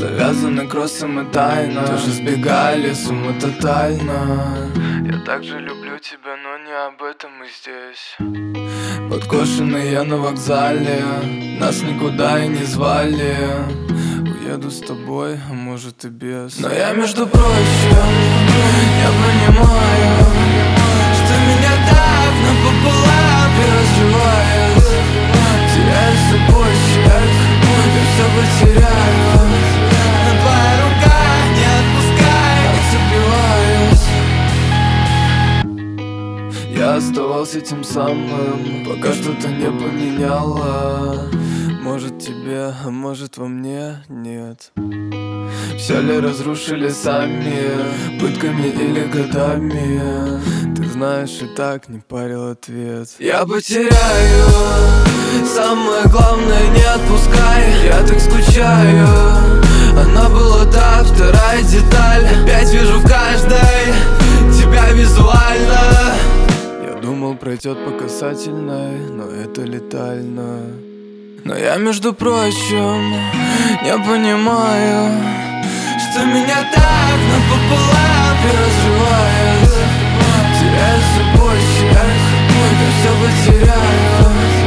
Завязаны кроссом и тайна, тоже сбегали с ума тотально. Я также люблю тебя, но не об этом мы здесь. Подкошенный я на вокзале, нас никуда и не звали. Уеду с тобой, а может и без. Но я, между прочим, я понимаю, что меня так напополам и разрывает. Теряю с собой счет, я все потеряю, но твоя рука не отпускает. Отцепиваюсь. Я оставался тем самым, пока что-то не поменяло. Может тебе, а может во мне нет. Все ли разрушили сами, пытками или годами? Ты знаешь, и так не парил ответ. Я потеряю, самое главное не отпускай. Я так скучаю, она была та вторая деталь. Опять вижу в каждой тебя визуально. Я думал, пройдет по касательной, но это летально. Но я, между прочим, не понимаю, что меня так напополам и разрывает. Теряю с собой счет, я все потеряю.